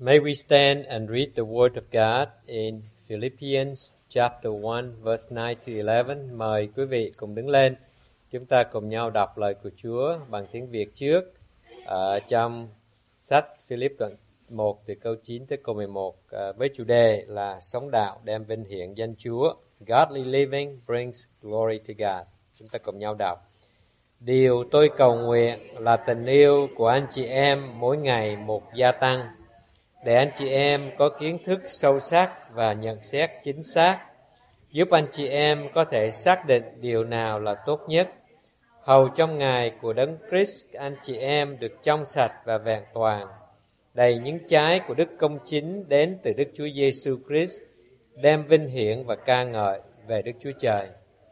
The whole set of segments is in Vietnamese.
May we stand and read the word of God in Philippians chapter 1 verse 9 to 11. Mời quý vị cùng đứng lên. Chúng ta cùng nhau đọc lời của Chúa bằng tiếng Việt trước trong sách Philip đoạn 1 từ câu 9 tới câu 11 với chủ đề là sống đạo đem vinh hiển danh Chúa. Godly living brings glory to God. Chúng ta cùng nhau đọc. Điều tôi cầu nguyện là tình yêu của anh chị em mỗi ngày một gia tăng, để anh chị em có kiến thức sâu sắc và nhận xét chính xác, giúp anh chị em có thể xác định điều nào là tốt nhất. Hầu trong ngày của Đấng Christ, anh chị em được trong sạch và vẹn toàn, đầy những trái của đức công chính đến từ Đức Chúa Giêsu Christ, đem vinh hiển và ca ngợi về Đức Chúa Trời.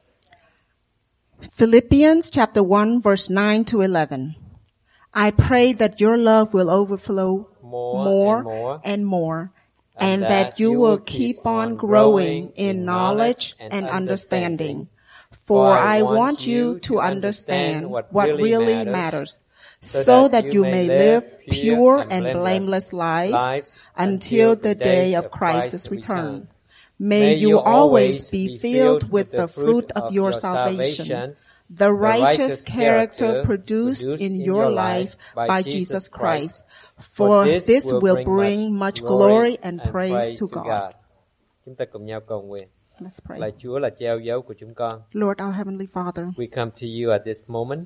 Philippians chapter 1 verse 9 to 11. I pray that your love will overflow more and more, and that you will keep on growing in knowledge and understanding. For I want you to understand what really matters, so that you may live pure and blameless lives until the day of Christ's return. May you always be filled with the fruit of your salvation, the righteous character produced in your life by Jesus Christ, for this will bring much glory and praise to God. Chúng ta cùng nhau cầu nguyện. Let's pray. Lạy Chúa là treo dấu của chúng con. Lord, our Heavenly Father, We come to you at this moment.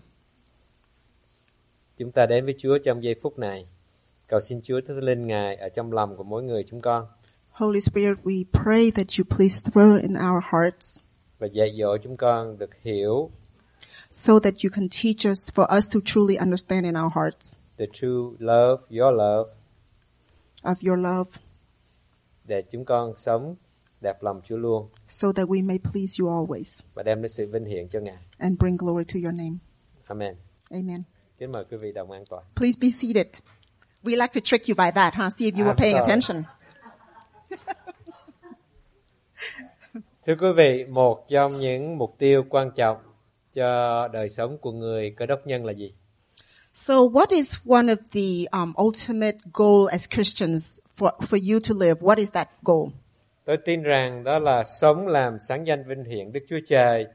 Chúng ta đến với Chúa trong giây phút này. Cầu xin Chúa Thánh Linh Ngài ở trong lòng của mỗi người chúng con. Holy Spirit, we pray that you please throw in our hearts, Và dạy dỗ chúng con được hiểu so that you can teach us, for us to truly understand in our hearts the true love, your love, of your love, để chúng con sống đẹp lòng Chúa luôn so that we may please you always và đem đến sự vinh hiển cho Ngài. and bring glory to your name. Amen. Amen. Kính mời quý vị đồng an toàn. Please be seated. We like to trick you by that, huh? See if you were I'm paying sorry. attention. Thưa quý vị, một trong những mục tiêu quan trọng cho đời sống của người Cơ Đốc nhân là gì? So what is one of the ultimate goal as Christians for you to live? What is that goal? Tôi tin rằng đó là sống làm sáng danh vinh hiển Đức Chúa Trời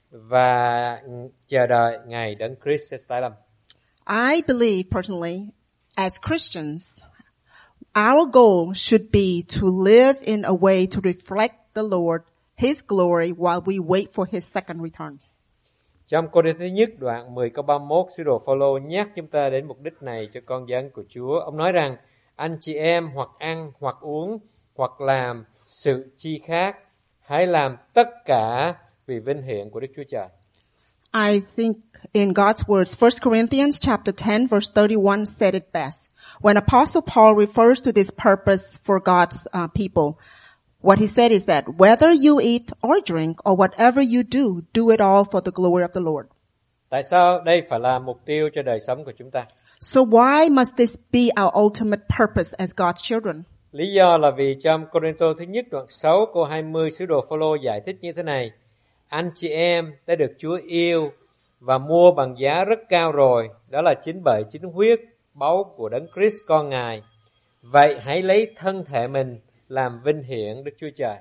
và chờ đợi ngày Đấng Christ sẽ tái lâm. I believe personally, as Christians, our goal should be to live in a way to reflect the Lord, His glory, while we wait for His second return. Trong Cô-rinh thứ nhất đoạn 10 câu 31, sứ đồ Phao-lô nhắc chúng ta đến mục đích này cho con dân của Chúa. Ông nói rằng anh chị em hoặc ăn, hoặc uống, hoặc làm sự chi khác, hãy làm tất cả vì vinh hiển của Đức Chúa Trời. I think in God's words, 1 Corinthians chapter 10 verse 31 said it best. When Apostle Paul refers to this purpose for God's people, what he said is that whether you eat or drink or whatever you do it all for the glory of the Lord. Tại sao đây phải là mục tiêu cho đời sống của chúng ta? So why must this be our ultimate purpose as God's children? Lý do là vì trong Cô-rinh-tô thứ nhất đoạn 6 câu 20, sứ đồ Phao-lô giải thích như thế này: anh chị em đã được Chúa yêu và mua bằng giá rất cao rồi, đó là chính bởi chính huyết báu của Đấng Christ con Ngài. Vậy hãy lấy thân thể mình làm vinh hiển Đức Chúa Trời.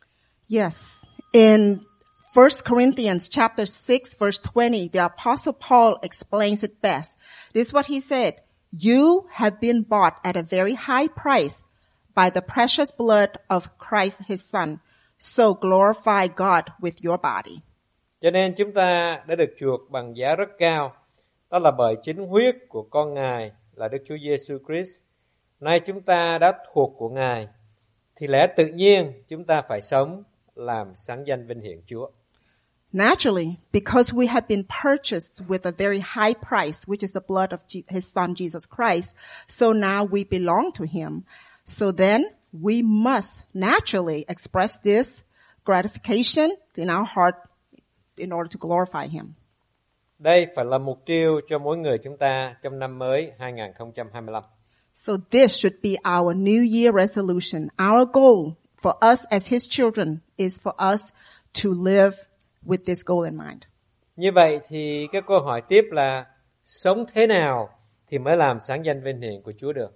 Yes. In 1 Corinthians chapter 6 verse 20, the Apostle Paul explains it best. This is what he said: you have been bought at a very high price by the precious blood of Christ His Son. So glorify God with your body. Cho nên chúng ta đã được chuộc bằng giá rất cao, đó là bởi chính huyết của con Ngài là Đức Chúa Giêsu Christ. Nay chúng ta đã thuộc của Ngài, thì lẽ tự nhiên chúng ta phải sống làm sáng danh vinh hiển Chúa. Naturally, because we have been purchased with a very high price, which is the blood of His Son Jesus Christ, so now we belong to Him. So then we must naturally express this gratification in our heart in order to glorify Him. Đây phải là mục tiêu cho mỗi người chúng ta trong năm mới 2025. So this should be our New Year resolution. Our goal for us as His children is for us to live with this goal in mind. Như vậy thì cái câu hỏi tiếp là sống thế nào thì mới làm sáng danh vinh hiển của Chúa được?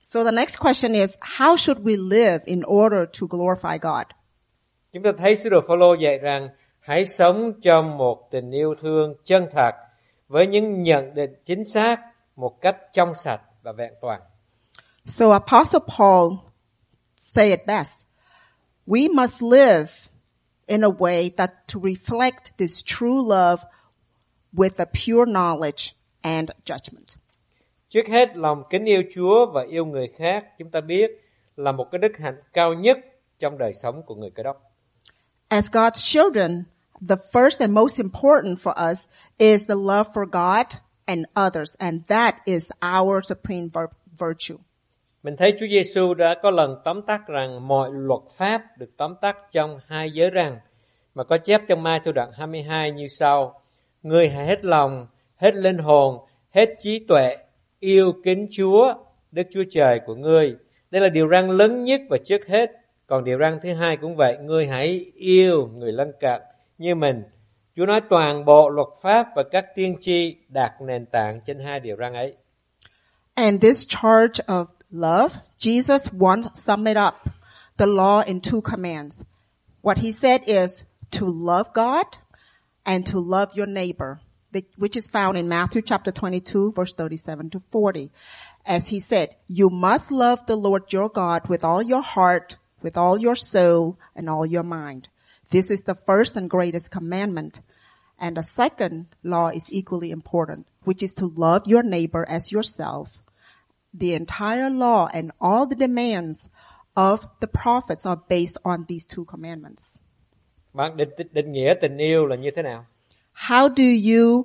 So the next question is, how should we live in order to glorify God? Chúng ta thấy sứ đồ Phaolô dạy rằng hãy sống trong một tình yêu thương chân thật với những nhận định chính xác một cách trong sạch và vẹn toàn. So Apostle Paul said it best. We must live in a way that to reflect this true love with a pure knowledge and judgment. Trước hết, lòng kính yêu Chúa và yêu người khác, chúng ta biết là một cái đức hạnh cao nhất trong đời sống của người Cơ Đốc. As God's children, the first and most important for us is the love for God and others, and that is our supreme virtue. Mình thấy Chúa Giêsu đã có lần tóm tắt rằng mọi luật pháp được tóm tắt trong 2 giới răn, mà có chép trong Ma-thi-êu đoạn 22 như sau: Ngươi hãy hết lòng, hết linh hồn, hết trí tuệ, yêu kính Chúa, Đức Chúa Trời của ngươi. Đây là điều răn lớn nhất và trước hết. Còn điều răn thứ hai cũng vậy, ngươi hãy yêu người lân cận như mình. Chúa nói toàn bộ luật pháp và các tiên tri đặt nền tảng trên 2 điều răn ấy. And this charge of love, Jesus once summed it up, the law in 2 commands. What he said is to love God and to love your neighbor, which is found in Matthew chapter 22, verse 37 to 40. As he said, you must love the Lord your God with all your heart, with all your soul, and all your mind. This is the first and greatest commandment. And the second law is equally important, which is to love your neighbor as yourself. The entire law and all the demands of the prophets are based on these 2 commandments. Bạn định nghĩa tình yêu là như thế nào? How do you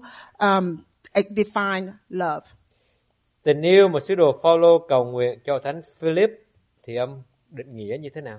define love? Tình yêu mà sứ đồ Phaolô cầu nguyện cho thánh Philip thì ông định nghĩa như thế nào?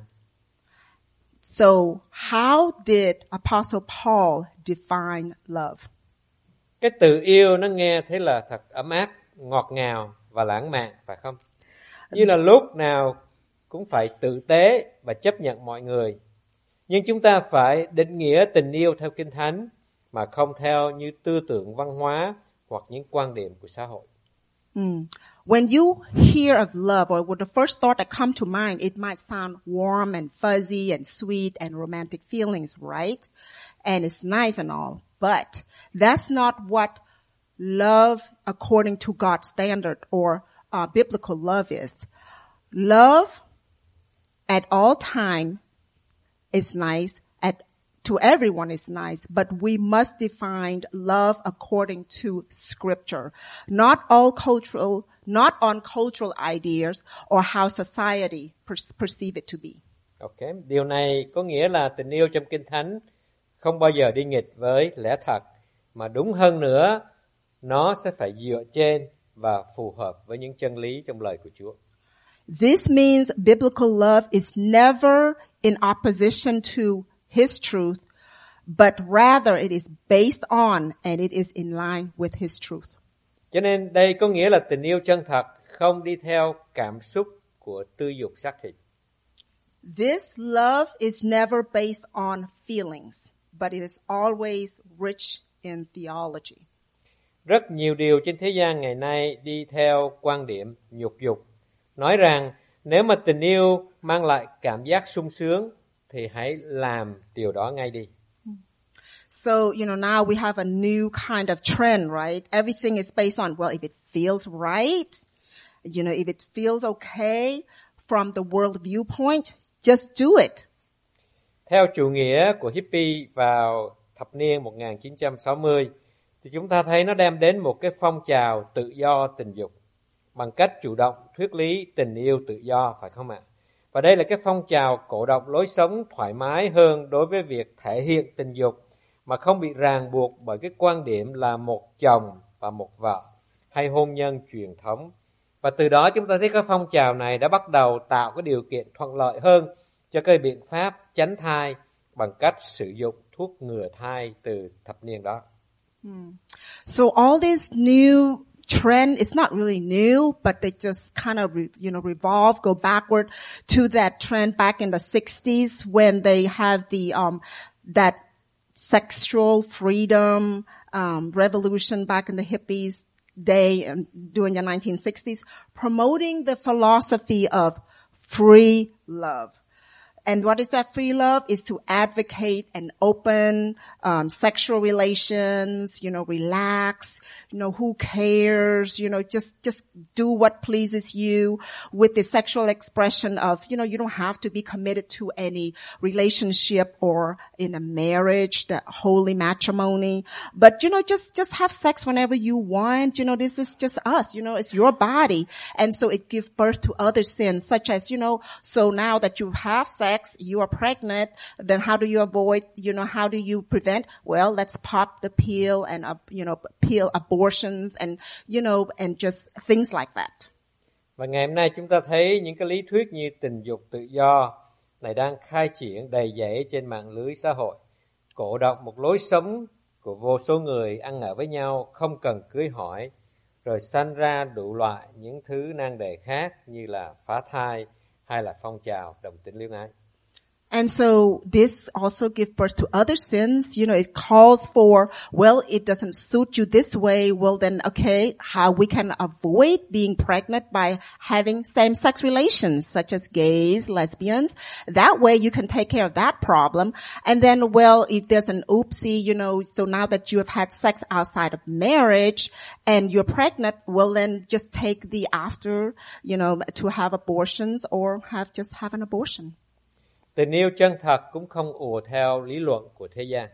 So, how did Apostle Paul define love? Cái từ yêu nó nghe thấy là thật ấm áp, ngọt ngào và lãng mạn, phải không? Như là lúc nào cũng phải tử tế và chấp nhận mọi người. Nhưng chúng ta phải định nghĩa tình yêu theo Kinh Thánh mà không theo như tư tưởng văn hóa hoặc những quan điểm của xã hội. When you hear of love, or the first thought that comes to mind, it might sound warm and fuzzy and sweet and romantic feelings, right? And it's nice and all. But that's not what love according to God's standard or biblical love is. Love at all time is nice, to everyone is nice, but we must define love according to Scripture, not on cultural ideas or how society perceive it to be. Okay. Điều này có nghĩa là tình yêu trong Kinh Thánh không bao giờ đi nghịch với lẽ thật, mà đúng hơn nữa, nó sẽ phải dựa trên và phù hợp với những chân lý trong lời của Chúa. This means biblical love is never in opposition to His truth, but rather it is based on and it is in line with His truth. Cho nên đây có nghĩa là tình yêu chân thật không đi theo cảm xúc của tư dục xác thịt. This love is never based on feelings, but it is always rich in theology. Rất nhiều điều trên thế gian ngày nay đi theo quan điểm nhục dục, nói rằng nếu mà tình yêu mang lại cảm giác sung sướng thì hãy làm điều đó ngay đi. So, now we have a new kind of trend, right? Everything is based on, well, if it feels right, if it feels okay from the world viewpoint, just do it. Theo chủ nghĩa của hippie vào thập niên 1960, thì chúng ta thấy nó đem đến một cái phong trào tự do tình dục bằng cách chủ động thuyết lý tình yêu tự do, phải không ạ? Và đây là cái phong trào cổ động lối sống thoải mái hơn đối với việc thể hiện tình dục mà không bị ràng buộc bởi cái quan điểm là một chồng và một vợ hay hôn nhân truyền thống. Và từ đó chúng ta thấy cái phong trào này đã bắt đầu tạo cái điều kiện thuận lợi hơn cho cái biện pháp tránh thai bằng cách sử dụng thuốc ngừa thai từ thập niên đó. So all this new trend is not really new, but they just kind of, revolve, go backward to that trend back in the 60s when they have that sexual freedom, revolution back in the hippies day during the 1960s, promoting the philosophy of free love. And what is that free love? Is to advocate an open, sexual relations, relax, who cares, just do what pleases you with the sexual expression of, you don't have to be committed to any relationship or in a marriage, that holy matrimony. But, just have sex whenever you want. This is just us, it's your body. And so it gives birth to other sins such as, so now that you have sex, you are pregnant, then how do you avoid, how do you prevent? Well, let's pop the pill and, pill abortions and, and just things like that. Và ngày hôm nay chúng ta thấy những cái lý thuyết như tình dục tự do này đang khai triển đầy dẫy trên mạng lưới xã hội, cổ động một lối sống của vô số người ăn ở với nhau không cần cưới hỏi, rồi sanh ra đủ loại những thứ nan đề khác như là phá thai hay là phong trào đồng tính luyến ái. And so this also gives birth to other sins. It calls for, well, it doesn't suit you this way. Well, then, okay, how we can avoid being pregnant by having same-sex relations, such as gays, lesbians. That way you can take care of that problem. And then, well, if there's an oopsie, so now that you have had sex outside of marriage and you're pregnant, well, then just take the after, to have abortions or have an abortion. Tình yêu chân thật cũng không ùa theo lý luận của thế gian.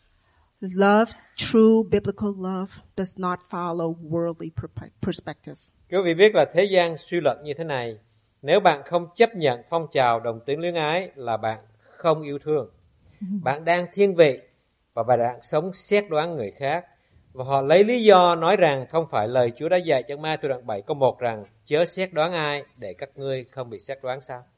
Love, true biblical love, does not follow worldly perspective. Quý vị biết là thế gian suy luận như thế này: nếu bạn không chấp nhận phong trào đồng tính luyến ái là bạn không yêu thương. Bạn đang thiên vị và bạn đang sống xét đoán người khác. Và họ lấy lý do nói rằng không phải lời Chúa đã dạy trong Ma-thi-ơ đoạn 7 câu 1 rằng chớ xét đoán ai để các ngươi không bị xét đoán sao?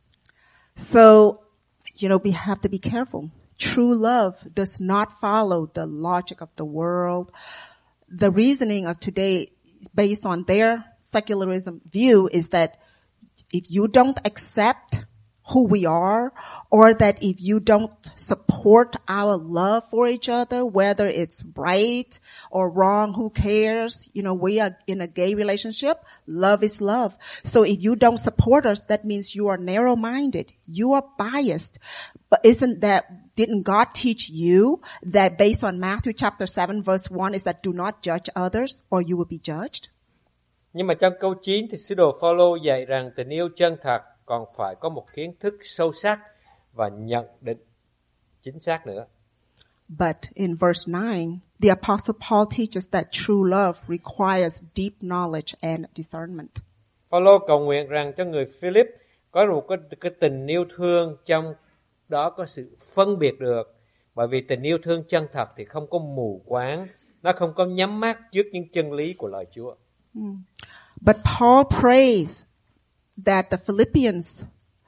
So, we have to be careful. True love does not follow the logic of the world. The reasoning of today, based on their secularism view, is that if you don't accept who we are, or that if you don't support our love for each other, whether it's right or wrong, who cares? We are in a gay relationship. Love is love. So if you don't support us, that means you are narrow-minded. You are biased. But didn't God teach you that based on Matthew chapter 7 verse 1 is that do not judge others or you will be judged? Nhưng mà trong câu 9 thì sứ đồ Phaolô dạy rằng tình yêu chân thật còn phải có một kiến thức sâu sắc và nhận định chính xác nữa. But in verse 9, the Apostle Paul teaches that true love requires deep knowledge and discernment. Phaolô cầu nguyện rằng cho người Philip có một cái tình yêu thương trong đó có sự phân biệt được, bởi vì tình yêu thương chân thật thì không có mù quáng, nó không có nhắm mắt trước những chân lý của lời Chúa. But Paul prays that the Philippians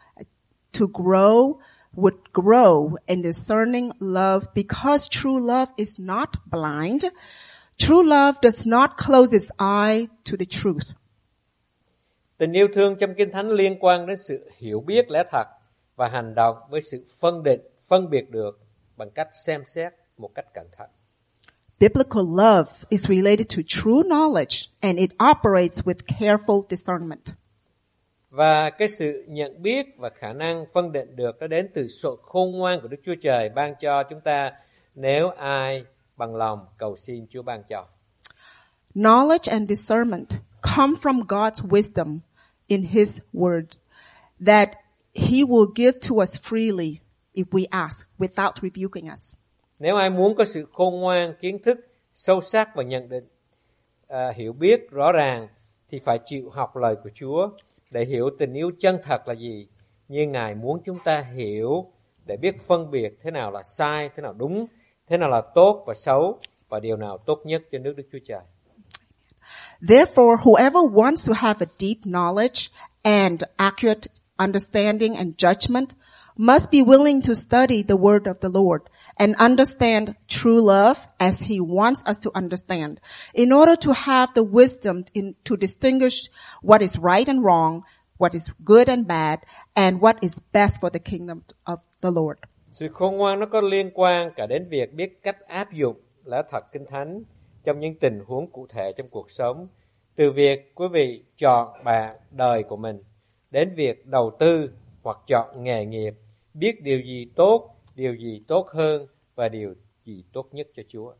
would grow in discerning love because true love is not blind. True love does not close its eye to the truth. Tình yêu thương trong Kinh Thánh liên quan đến sự hiểu biết lẽ thật và hành động với sự phân biệt được bằng cách xem xét một cách cẩn thận. Biblical love is related to true knowledge and it operates with careful discernment. Và cái sự nhận biết và khả năng phân định được nó đến từ sự khôn ngoan của Đức Chúa Trời ban cho chúng ta nếu ai bằng lòng cầu xin Chúa ban cho. Knowledge and discernment come from God's wisdom in His Word that He will give to us freely if we ask without rebuking us. Nếu ai muốn có sự khôn ngoan, kiến thức sâu sắc và nhận định, hiểu biết rõ ràng thì phải chịu học lời của Chúa để hiểu tình yêu chân thật là gì, như Ngài muốn chúng ta hiểu để biết phân biệt thế nào là sai, thế nào đúng, thế nào là tốt và xấu và điều nào tốt nhất cho nước Đức Chúa Trời. Therefore, whoever wants to have a deep knowledge and accurate understanding and judgment must be willing to study the word of the Lord and understand true love as He wants us to understand in order to have the wisdom to distinguish what is right and wrong, what is good and bad, and what is best for the kingdom of the Lord. Sự khôn ngoan nó có liên quan cả đến việc biết cách áp dụng lẽ thật Kinh Thánh trong những tình huống cụ thể trong cuộc sống. Từ việc quý vị chọn bạn đời của mình, đến việc đầu tư hoặc chọn nghề nghiệp, biết điều gì tốt, điều gì tốt hơn và điều gì tốt nhất cho Chúa.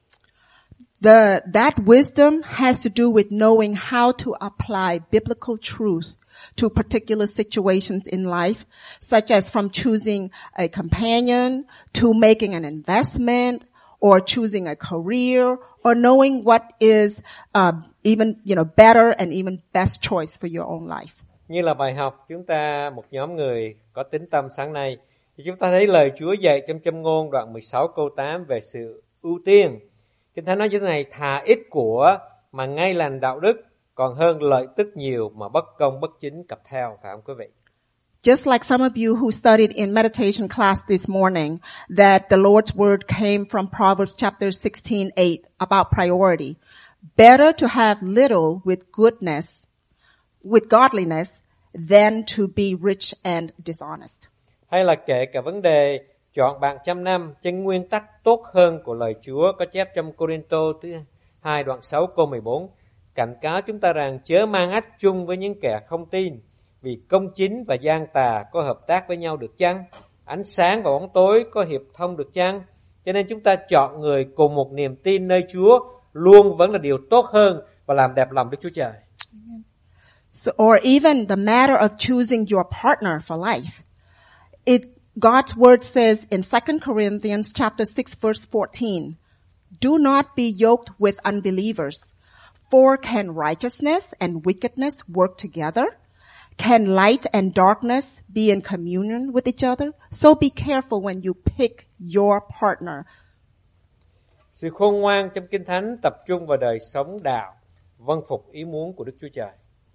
That wisdom has to do with knowing how to apply biblical truth to particular situations in life, such as from choosing a companion to making an investment or choosing a career or knowing what is even better and even best choice for your own life. Như là bài học chúng ta một nhóm người có tín tâm sáng nay thì chúng ta thấy lời Chúa dạy trong Châm ngôn đoạn 16 câu 8 về sự ưu tiên. Kinh Thánh nói như thế này: thà ít của mà ngay lành đạo đức còn hơn lợi tức nhiều mà bất công bất chính cặp theo, phải không quý vị? Just like some of you who studied in meditation class this morning, that the Lord's word came from Proverbs chapter 16:8 about priority. Better to have little with godliness than to be rich and dishonest. Hay là kể cả vấn đề chọn bạn 100 năm, trên nguyên tắc tốt hơn của lời Chúa có chép trong Cô-rinh-tô thứ 2 đoạn 6 câu 14, cảnh cáo chúng ta rằng chớ mang ách chung với những kẻ không tin, vì công chính và gian tà có hợp tác với nhau được chăng? Ánh sáng và bóng tối có hiệp thông được chăng? Cho nên chúng ta chọn người cùng một niềm tin nơi Chúa luôn vẫn là điều tốt hơn và làm đẹp lòng Đức Chúa Trời. So, or even the matter of choosing your partner for life. God's word says in 2 Corinthians chapter 6 verse 14, do not be yoked with unbelievers, for can righteousness and wickedness work together? Can light and darkness be in communion with each other? So be careful when you pick your partner. Sự khôn ngoan trong Kinh Thánh tập trung vào đời sống đạo, vâng phục ý muốn của Đức Chúa Trời.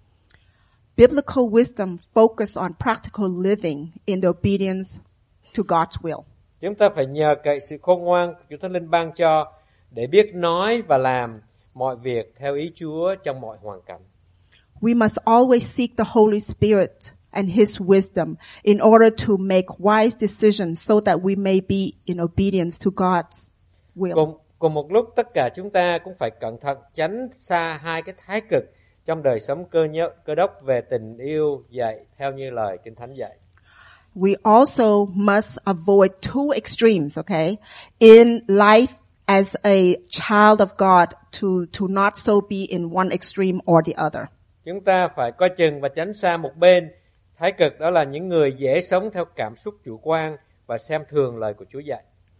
Biblical wisdom focus on practical living in the obedience to God's will. Chúng ta phải nhờ cậy sự khôn ngoan của Chúa Thánh Linh ban cho để biết nói và làm mọi việc theo ý Chúa trong mọi hoàn cảnh. We must always seek the Holy Spirit and His wisdom in order to make wise decisions so that we may be in obedience to God's will. Cùng một lúc tất cả chúng ta cũng phải cẩn thận tránh xa hai cái thái cực trong đời sống cơ đốc về tình yêu dạy theo như lời Kinh Thánh dạy. We also must avoid two extremes, okay? In life as a child of God to not so be in one extreme or the other. Chúng ta phải coi chừng và tránh xa một bên thái cực, đó là những người dễ sống theo cảm xúc chủ quan và xem thường lời của Chúa dạy.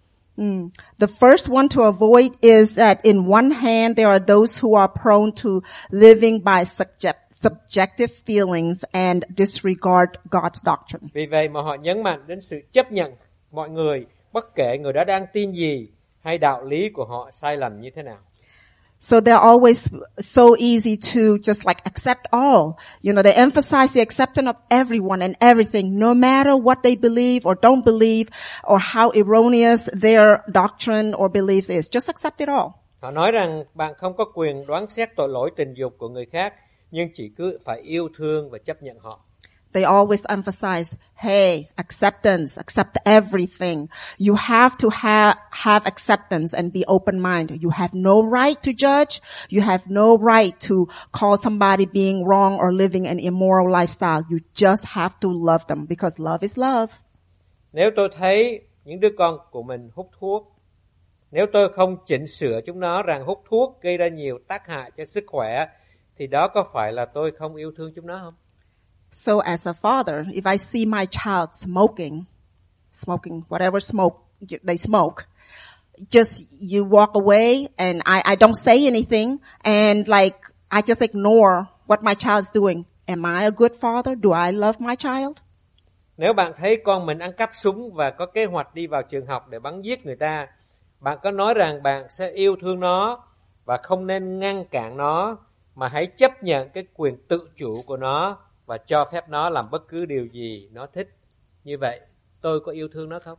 The first one to avoid is that in one hand there are those who are prone to living by subjective feelings and disregard God's doctrine. Vì vậy mà họ nhấn mạnh đến sự chấp nhận mọi người, bất kể người đó đang tin gì hay đạo lý của họ sai lầm như thế nào. So they're always so easy to just like accept all. They emphasize the acceptance of everyone and everything, no matter what they believe or don't believe or how erroneous their doctrine or belief is. Just accept it all. Họ nói rằng bạn không có quyền đoán xét tội lỗi tình dục của người khác, nhưng chỉ cứ phải yêu thương và chấp nhận họ. They always emphasize, hey, acceptance, accept everything. You have to have acceptance and be open-minded. You have no right to judge. You have no right to call somebody being wrong or living an immoral lifestyle. You just have to love them because love is love. Nếu tôi thấy những đứa con của mình hút thuốc, nếu tôi không chỉnh sửa chúng nó rằng hút thuốc gây ra nhiều tác hại cho sức khỏe, thì đó có phải là tôi không yêu thương chúng nó không? So as a father, if I see my child smoking whatever smoke they smoke, just you walk away and I don't say anything and like I just ignore what my child's doing. Am I a good father? Do I love my child? Nếu bạn thấy con mình ăn cắp súng và có kế hoạch đi vào trường học để bắn giết người ta, bạn có nói rằng bạn sẽ yêu thương nó và không nên ngăn cản nó, mà hãy chấp nhận cái quyền tự chủ của nó và cho phép nó làm bất cứ điều gì nó thích. Như vậy, tôi có yêu thương nó không?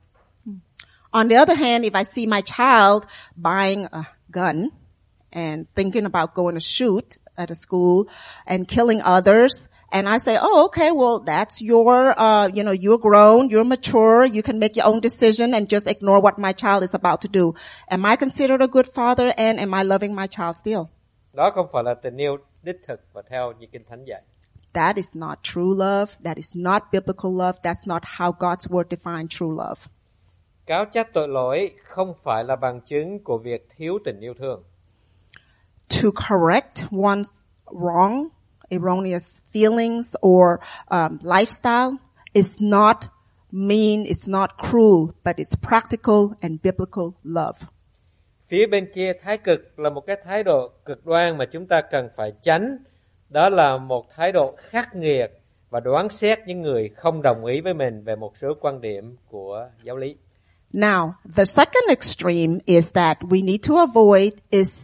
On the other hand, if I see my child buying a gun and thinking about going to shoot at a school and killing others And I say, oh, okay, well, that's your, you're grown, you're mature, you can make your own decision and just ignore what my child is about to do. Am I considered a good father and am I loving my child still? Đó không phải là tình yêu đích thực và theo như Kinh Thánh dạy. That is not true love. That is not biblical love. That's not how God's word defines true love. Cáo trách tội lỗi không phải là bằng chứng của việc thiếu tình yêu thương. To correct one's wrong, erroneous feelings or lifestyle is not mean, it's not cruel, but it's practical and biblical love. Phía bên kia thái cực là một cái thái độ cực đoan mà chúng ta cần phải tránh. Đó là một thái độ khắc nghiệt và đoán xét những người không đồng ý với mình về một số quan điểm của giáo lý. Now, the second extreme is that we need to avoid is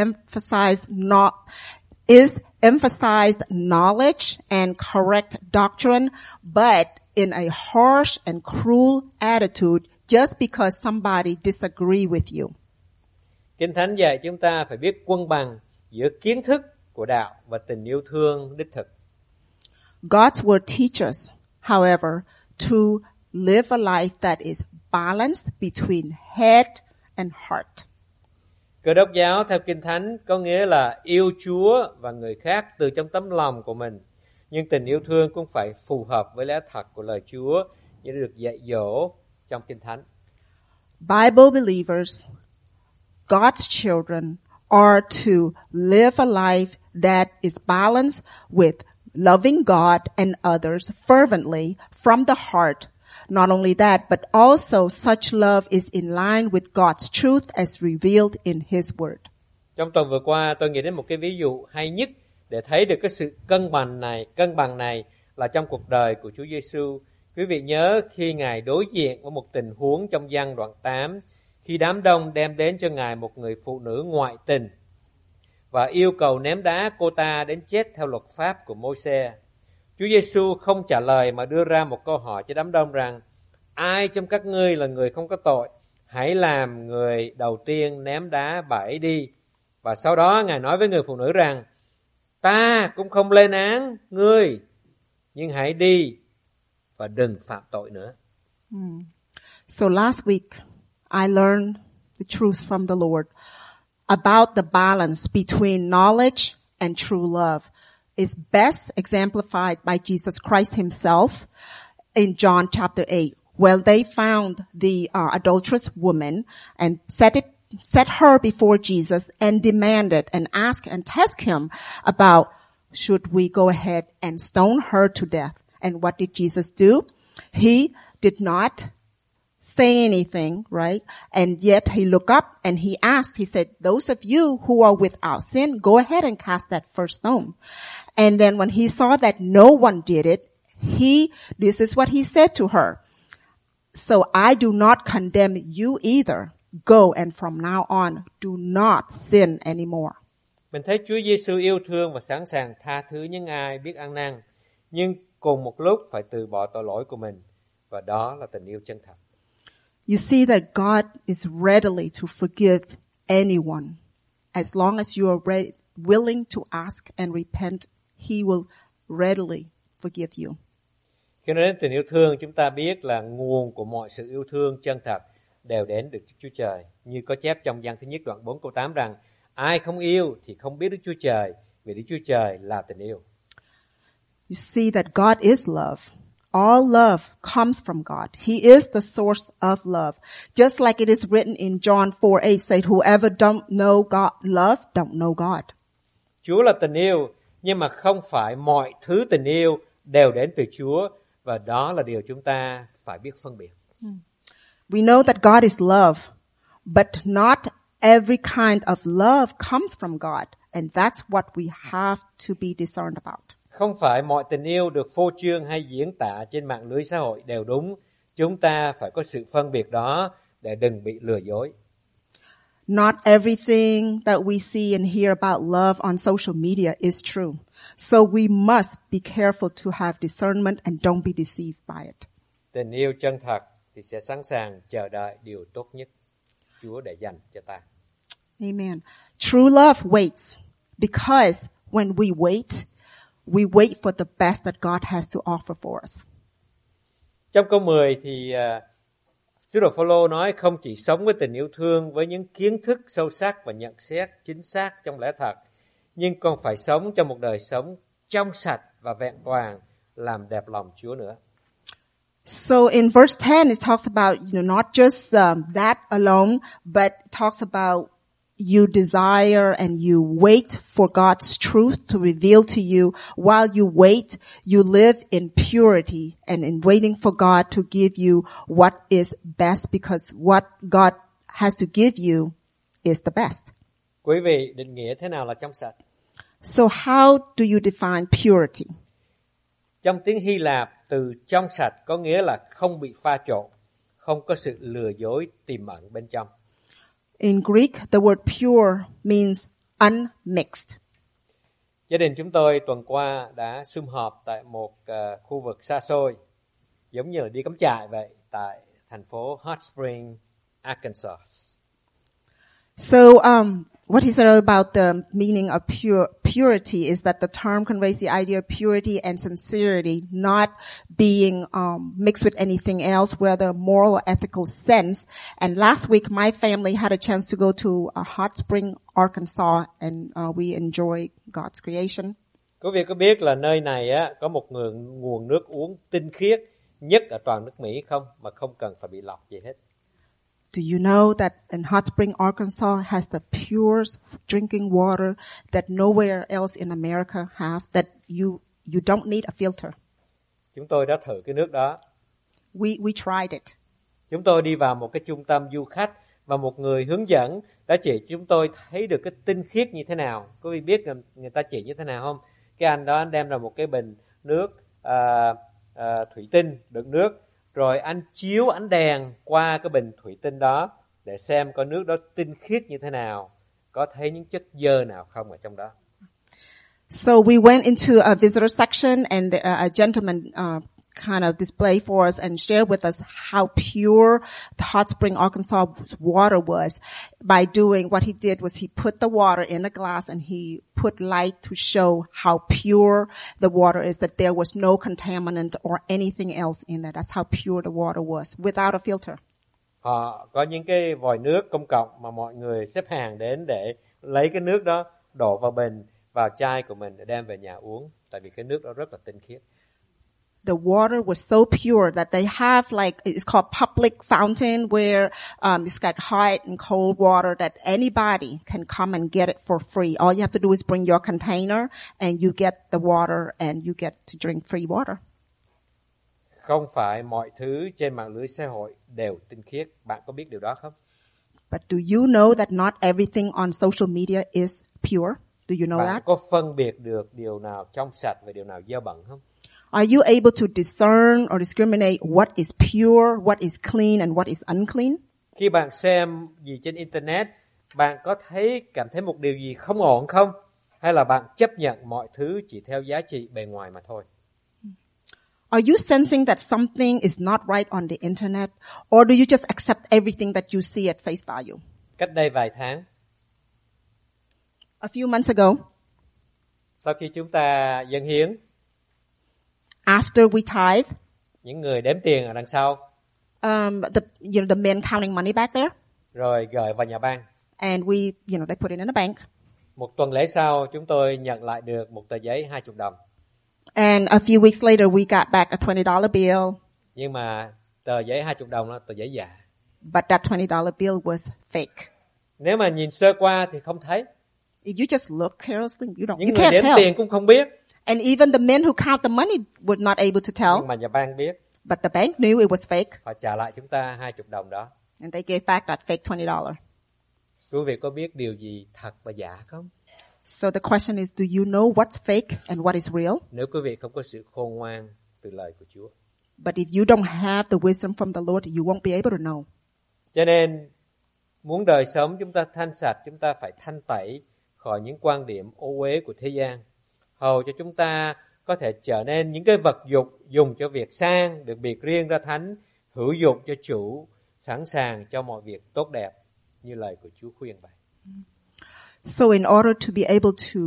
emphasized knowledge and correct doctrine, but in a harsh and cruel attitude just because somebody disagree with you. Kinh Thánh dạy chúng ta phải biết cân bằng giữa kiến thức của đạo và tình yêu thương đích thực. God's word teaches, however, to live a life that is balanced between head and heart. Cơ đốc giáo theo Kinh Thánh có nghĩa là yêu Chúa và người khác từ trong tấm lòng của mình. Nhưng tình yêu thương cũng phải phù hợp với lẽ thật của lời Chúa như được dạy dỗ trong Kinh Thánh. Bible believers, God's children, are to live a life that is balanced with loving God and others fervently from the heart. Not only that, but also such love is in line with God's truth as revealed in His Word. Trong tuần vừa qua, tôi nghĩ đến một cái ví dụ hay nhất để thấy được cái sự cân bằng này là trong cuộc đời của Chúa Giêsu. Quý vị nhớ khi Ngài đối diện với một tình huống trong Giăng đoạn 8, khi đám đông đem đến cho Ngài một người phụ nữ ngoại tình và yêu cầu ném đá cô ta đến chết theo luật pháp của Môi-se. Chúa Giêsu không trả lời mà đưa ra một câu hỏi cho đám đông rằng: ai trong các ngươi là người không có tội, hãy làm người đầu tiên ném đá bà ấy đi. Và sau đó Ngài nói với người phụ nữ rằng: ta cũng không lên án ngươi, nhưng hãy đi và đừng phạm tội nữa. So last week, I learned the truth from the Lord about the balance between knowledge and true love. Is best exemplified by Jesus Christ Himself in John chapter 8, where they found the adulterous woman and set her before Jesus and demanded and asked and test Him about should we go ahead and stone her to death. And what did Jesus do? He did not say anything, right? And yet He looked up and He asked, He said, those of you who are without sin, go ahead and cast that first stone. And then when He saw that no one did it, this is what He said to her. So I do not condemn you either. Go and from now on, do not sin anymore. Mình thấy Chúa Giêsu yêu thương và sẵn sàng tha thứ những ai biết ăn năn, nhưng cùng một lúc phải từ bỏ tội lỗi của mình, và đó là tình yêu chân thật. You see that God is readily to forgive anyone. As long as you are willing to ask and repent, He will readily forgive you. Khi nói đến tình yêu thương, chúng ta biết là nguồn của mọi sự yêu thương chân thật đều đến được Chúa Trời. Như có chép trong Giăng thứ nhất đoạn 4 câu 8 rằng: ai không yêu thì không biết Đức Chúa Trời, vì Đức Chúa Trời là tình yêu. You see that God is love. All love comes from God. He is the source of love. Just like it is written in John 4:8 said, whoever don't know God, love, don't know God. Chúa là tình yêu, nhưng mà không phải mọi thứ tình yêu đều đến từ Chúa, và đó là điều chúng ta phải biết phân biệt. We know that God is love, but not every kind of love comes from God, and that's what we have to be discerned about. Không phải mọi tình yêu được phô trương hay diễn tả trên mạng lưới xã hội đều đúng. Chúng ta phải có sự phân biệt đó để đừng bị lừa dối. Not everything that we see and hear about love on social media is true. So we must be careful to have discernment and don't be deceived by it. Tình yêu chân thật thì sẽ sẵn sàng chờ đợi điều tốt nhất Chúa để dành cho ta. Amen. True love waits because when we wait, we wait for the best that God has to offer for us. Trong câu 10 thì sứ đồ Phaolô nói không chỉ sống với tình yêu thương, với những kiến thức sâu sắc và nhận xét chính xác trong lẽ thật, nhưng còn phải sống trong một đời sống trong sạch và vẹn toàn, làm đẹp lòng Chúa nữa. So in verse 10, it talks about, not just that alone, but it talks about you desire and you wait for God's truth to reveal to you. While you wait, you live in purity and in waiting for God to give you what is best, because what God has to give you is the best. Quý vị định nghĩa thế nào là trong sạch? So how do you define purity? Trong tiếng Hy Lạp, từ trong sạch có nghĩa là không bị pha trộn, không có sự lừa dối tiềm ẩn bên trong. In Greek, the word pure means unmixed. Gia đình chúng tôi tuần qua đã sum họp tại một khu vực xa xôi, giống như là đi cắm trại vậy, tại thành phố Hot Spring, Arkansas. So, what he said about the meaning of purity is that the term conveys the idea of purity and sincerity, not being mixed with anything else, whether moral or ethical sense. And last week, my family had a chance to go to Hot Spring, Arkansas, and we enjoyed God's creation. Quý vị có biết là nơi này có một nguồn nước uống tinh khiết nhất ở toàn nước Mỹ không, mà không cần phải bị lọc gì hết. Do you know that in Hot Spring, Arkansas has the purest drinking water that nowhere else in America have, that you don't need a filter? Chúng tôi đã thử cái nước đó. We tried it. Chúng tôi đi vào một cái trung tâm du khách và một người hướng dẫn đã chỉ chúng tôi thấy được cái tinh khiết như thế nào. Quý vị biết người ta chỉ như thế nào không? Cái anh đó anh đem ra một cái bình nước thủy tinh đựng nước, rồi anh chiếu ánh đèn qua cái bình thủy tinh đó để xem coi nước đó tinh khiết như thế nào, có thấy những chất dơ nào không ở trong đó. So we went into a visitor section, and a gentleman kind of displayed for us and shared with us how pure the Hot Spring, Arkansas water was. By doing what he did was he put the water in a glass and he put light to show how pure the water is, that there was no contaminant or anything else in that. That's how pure the water was, without a filter. Họ có những cái vòi nước công cộng mà mọi người xếp hàng đến để lấy cái nước đó đổ vào bình, vào chai của mình để đem về nhà uống, tại vì cái nước đó rất là tinh khiết. The water was so pure that they have it's called public fountain, where it's got hot and cold water that anybody can come and get it for free. All you have to do is bring your container and you get the water and you get to drink free water. Không phải mọi thứ trên mạng lưới xã hội đều tinh khiết. Bạn có biết điều đó không? But do you know that not everything on social media is pure? Do you know Bạn that? có phân biệt được điều nào trong sạch và điều nào dơ bẩn không? Are you able to discern or discriminate what is pure, what is clean, and what is unclean? Khi bạn xem gì trên Internet, bạn có cảm thấy một điều gì không ổn không? Hay là bạn chấp nhận mọi thứ chỉ theo giá trị bề ngoài mà thôi? Are you sensing that something is not right on the Internet? Or do you just accept everything that you see at face value? Cách đây vài tháng, a few months ago, sau khi chúng ta dâng hiến, after we tithe, những người đếm tiền ở đằng sau, the men counting money back there, rồi gửi vào nhà băng. And we, they put it in a bank. Một tuần lễ sau, chúng tôi nhận lại được một tờ giấy 20 đồng. And a few weeks later, we got back a $20 bill. Nhưng mà tờ giấy 20 đồng là tờ giấy giả. But that $20 bill was fake. Nếu mà nhìn sơ qua thì không thấy. If you just look carelessly, you Những can't người đếm tell. tiền cũng không biết. And even the men who count the money were not able to tell. Nhưng mà nhà băng biết. But the bank knew it was fake. Họ trả lại chúng ta 20 đồng đó. And they gave back that fake $20. Quý vị có biết điều gì thật và giả không? So the question is, do you know what's fake and what is real? Nếu quý vị không có sự khôn ngoan từ lời của Chúa. But if you don't have the wisdom from the Lord, you won't be able to know. Cho nên, muốn đời sống chúng ta thanh sạch, chúng ta phải thanh tẩy khỏi những quan điểm ô uế của thế gian, hầu cho chúng ta có thể trở nên những cái vật dụng dùng cho việc sang, được biệt riêng ra thánh, hữu dụng cho chủ, sẵn sàng cho mọi việc tốt đẹp, như lời của Chúa khuyên vậy. So in order to be able to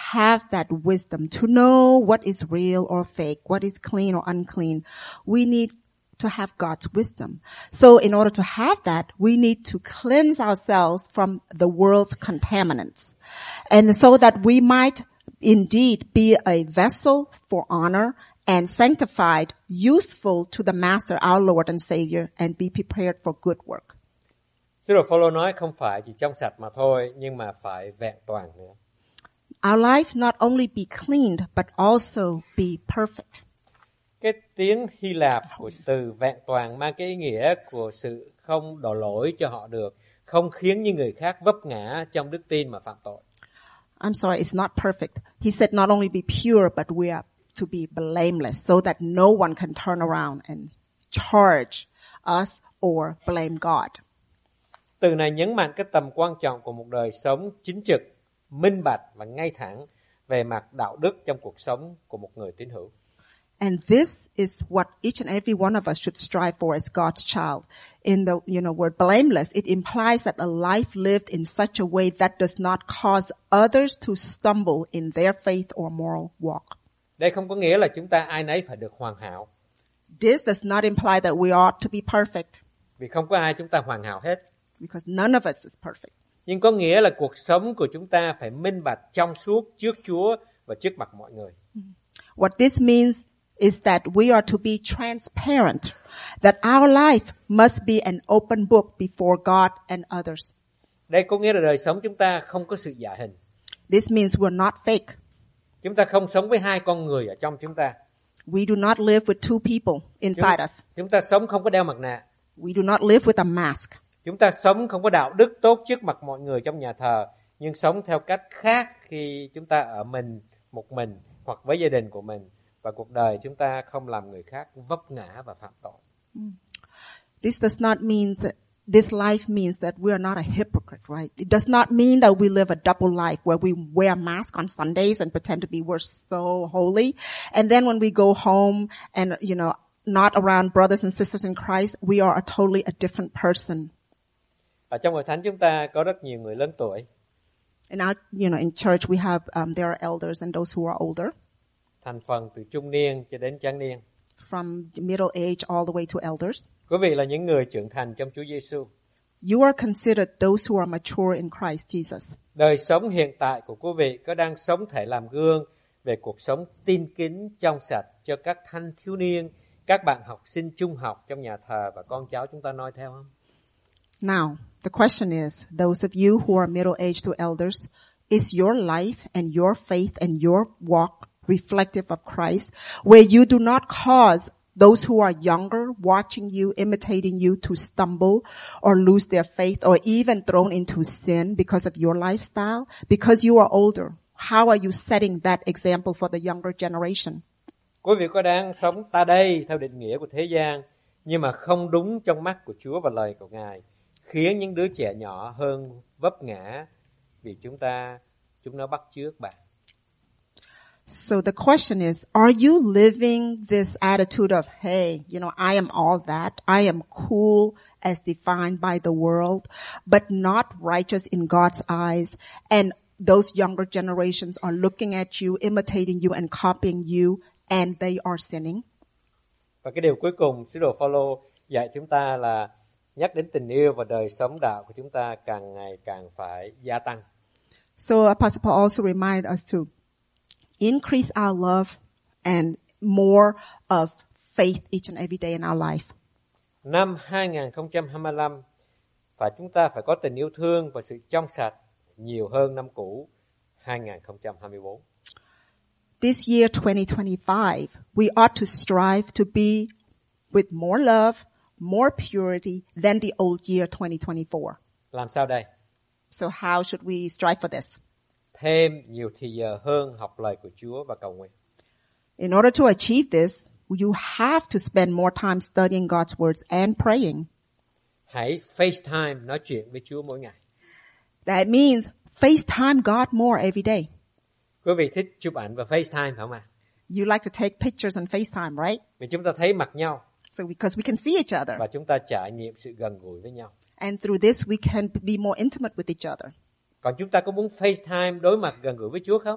have that wisdom to know what is real or fake, what is clean or unclean. We need to have God's wisdom. So in order to have that, we need to cleanse ourselves from the world's contaminants. And so that we might indeed be a vessel for honor and sanctified, useful to the Master, our Lord and Savior, and be prepared for good work. Sứ đồ Phaolô nói không phải chỉ trong sạch mà thôi, nhưng mà phải vẹn toàn nữa. Our life not only be cleaned, but also be perfect. Cái tiếng Hy Lạp của từ vẹn toàn mang cái ý nghĩa của sự không đổ lỗi cho họ được, không khiến những người khác vấp ngã trong đức tin mà phạm tội. I'm sorry, it's not perfect. He said not only be pure, but we are to be blameless, so that no one can turn around and charge us or blame God. Từ này nhấn mạnh cái tầm quan trọng của một đời sống chính trực, minh bạch và ngay thẳng về mặt đạo đức trong cuộc sống của một người tín hữu. And this is what each and every one of us should strive for as God's child. In the, word blameless, it implies that a life lived in such a way that does not cause others to stumble in their faith or moral walk. Đây không có nghĩa là chúng ta ai nấy phải được hoàn hảo. This does not imply that we ought to be perfect. Vì không có ai chúng ta hoàn hảo hết. Because none of us is perfect. Nhưng có nghĩa là cuộc sống của chúng ta phải minh bạch trong suốt trước Chúa và trước mặt mọi người. What this means is that we are to be transparent, that our life must be an open book before God and others. Đây có nghĩa là đời sống chúng ta không có sự giả hình. This means we're not fake. Chúng ta không sống với hai con người ở trong chúng ta. We do not live with two people inside us. Chúng ta sống không có đeo mặt nạ. We do not live with a mask. Chúng ta sống không có đạo đức tốt trước mặt mọi người trong nhà thờ, nhưng sống theo cách khác khi chúng ta ở một mình hoặc với gia đình của mình, và cuộc đời chúng ta không làm người khác vấp ngã và phạm tội. This does not mean that this life means that we are not a hypocrite, right? It does not mean that we live a double life where we wear a mask on Sundays and pretend to be we're so holy, and then when we go home and not around brothers and sisters in Christ, we are totally a different person. Ở trong hội thánh chúng ta có rất nhiều người lớn tuổi. And now, in church we have there are elders and those who are older. Thành phần từ trung niên cho đến tráng niên. From middle age all the way to elders. Quý vị là những người trưởng thành trong Chúa Giêsu. You are considered those who are mature in Christ Jesus. Đời sống hiện tại của quý vị có đang sống thể làm gương về cuộc sống tin kính trong sạch cho các thanh thiếu niên, các bạn học sinh trung học trong nhà thờ và con cháu chúng ta noi theo không? Now, the question is, those of you who are middle-aged to elders, is your life and your faith and your walk reflective of Christ, where you do not cause those who are younger watching you, imitating you to stumble or lose their faith or even thrown into sin because of your lifestyle? Because you are older, how are you setting that example for the younger generation? Quý vị có đang sống ta đây theo định nghĩa của thế gian, nhưng mà không đúng trong mắt của Chúa và lời của Ngài, khiến những đứa trẻ nhỏ hơn vấp ngã vì chúng nó bắt chước bạn. So the question is, are you living this attitude of, hey, I am all that. I am cool as defined by the world, but not righteous in God's eyes. And those younger generations are looking at you, imitating you and copying you, and they are sinning. Và cái điều cuối cùng, sứ đồ Phaolô dạy chúng ta là nhắc đến tình yêu và đời sống đạo của chúng ta càng ngày càng phải gia tăng. So Apostle Paul also reminded us to increase our love and more of faith each and every day in our life. Năm 2025, chúng ta phải có tình yêu thương và sự trong sạch nhiều hơn năm cũ 2024. This year 2025, we ought to strive to be with more love, more purity than the old year 2024. Làm sao đây? So how should we strive for this? Thêm nhiều thì giờ hơn học lời của Chúa và cầu nguyện. In order to achieve this, you have to spend more time studying God's words and praying. Hãy FaceTime nói chuyện với Chúa mỗi ngày. That means FaceTime God more every day. Quý vị thích chụp ảnh và FaceTime phải không ạ? You like to take pictures on FaceTime, right? Vì chúng ta thấy mặt nhau. So because we can see each other. Và chúng ta trải nghiệm sự gần gũi với nhau. And through this we can be more intimate with each other. Còn chúng ta có muốn FaceTime đối mặt gần gũi với Chúa không?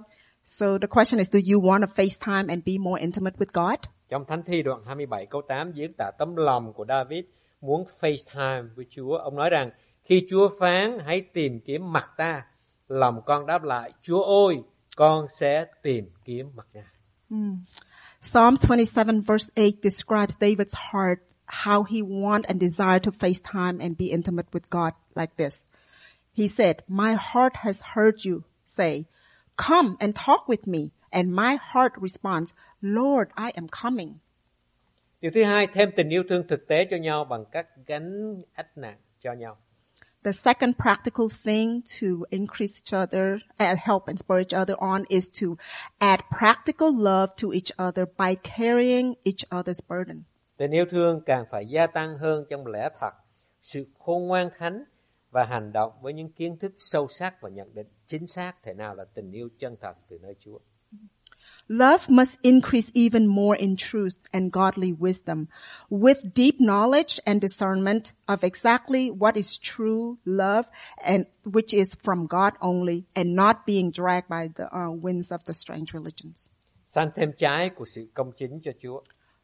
So the question is, do you want to FaceTime and be more intimate with God? Trong Thánh Thi đoạn 27 câu 8 diễn tả tấm lòng của David muốn FaceTime với Chúa. Ông nói rằng, khi Chúa phán hãy tìm kiếm mặt ta, lòng con đáp lại, Chúa ơi, con sẽ tìm kiếm mặt Ngài. Psalms 27 verse 8 describes David's heart, how he want and desire to FaceTime and be intimate with God like this. He said, my heart has heard you say, come and talk with me. And my heart responds, Lord, I am coming. Điều thứ hai, thêm tình yêu thương thực tế cho nhau bằng cách gánh ách nạn cho nhau. The second practical thing to increase each other, help and spur each other on is to add practical love to each other by carrying each other's burden. Tình yêu thương càng phải gia tăng hơn trong lẽ thật, sự khôn ngoan thánh và hành động với những kiến thức sâu sắc và nhận định chính xác thể nào là tình yêu chân thật từ nơi Chúa. Love must increase even more in truth and godly wisdom, with deep knowledge and discernment of exactly what is true love, and which is from God only, and not being dragged by the winds of the strange religions. Sanh thêm trái của sự công chính cho Chúa.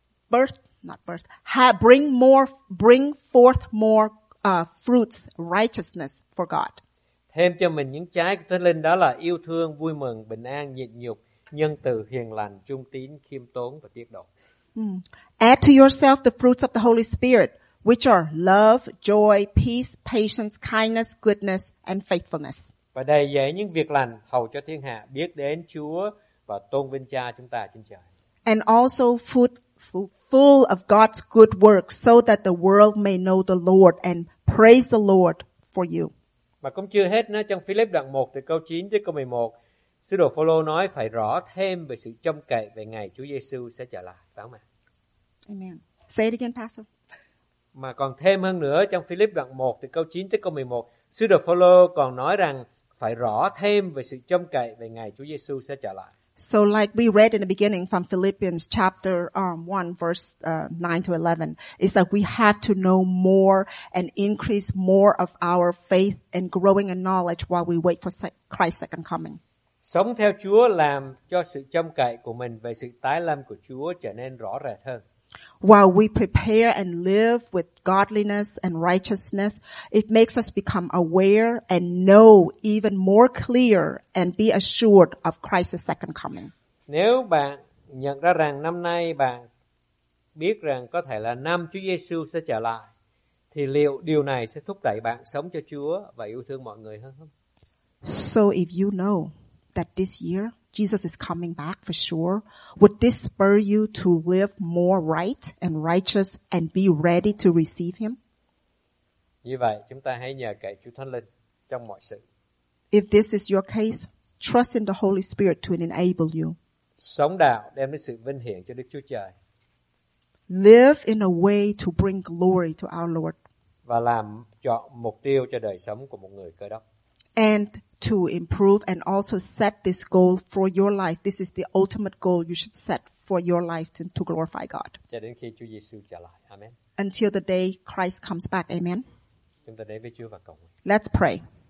Bring forth more fruits, righteousness for God. Thêm cho mình những trái của Thánh Linh, đó là yêu thương, vui mừng, bình an, nhịn nhục, nhân từ, hiền lành, trung tín, khiêm tốn và tiết độ. Add to yourself the fruits of the Holy Spirit, which are love, joy, peace, patience, kindness, goodness, and faithfulness. Và đầy dẫy những việc lành, hầu cho thiên hạ biết đến Chúa và tôn vinh Cha chúng ta trên trời. And also full of God's good works, so that the world may know the Lord and praise the Lord for you. Mà cũng chưa hết nữa, trong Philip đoạn 1 từ câu 9 tới câu 11, sứ đồ Phôlô nói phải rõ thêm về sự trông cậy về ngày Chúa Giêsu sẽ trở lại, phải không ạ? Amen. Say it again, Pastor. Mà còn thêm hơn nữa, trong Philip đoạn 1 từ câu 9 tới câu 11, sứ đồ Phôlô còn nói rằng phải rõ thêm về sự trông cậy về ngày Chúa Giêsu sẽ trở lại. So like we read in the beginning from Philippians chapter 1 verse 9 to 11 is that we have to know more and increase more of our faith and growing in knowledge while we wait for Christ's second coming. Sống theo Chúa làm cho sự trông cậy của mình về sự tái lâm của Chúa trở nên rõ rệt hơn. While we prepare and live with godliness and righteousness, it makes us become aware and know even more clear and be assured of Christ's second coming. Nếu bạn nhận ra rằng năm nay bạn biết rằng có thể là năm Chúa Giêsu sẽ trở lại, thì liệu điều này sẽ thúc đẩy bạn sống cho Chúa và yêu thương mọi người hơn không? So if you know that this year Jesus is coming back for sure, would this spur you to live more right and righteous and be ready to receive Him? Như vậy, chúng ta hãy nhờ cậy Chúa Thánh Linh trong mọi sự. If this is your case, trust in the Holy Spirit to enable you. Sống đạo đem đến sự vinh hiển cho Đức Chúa Trời. Live in a way to bring glory to our Lord. Và làm chọn mục tiêu cho đời sống của một người Cơ Đốc. And to improve and also set this goal for your life. This is the ultimate goal you should set for your life to glorify God. Cho đến khi Chúa Giêsu trở lại. Amen. Until the day Christ comes back. Amen. Chúng ta đến với Chúa và cầu nguyện. Let's pray.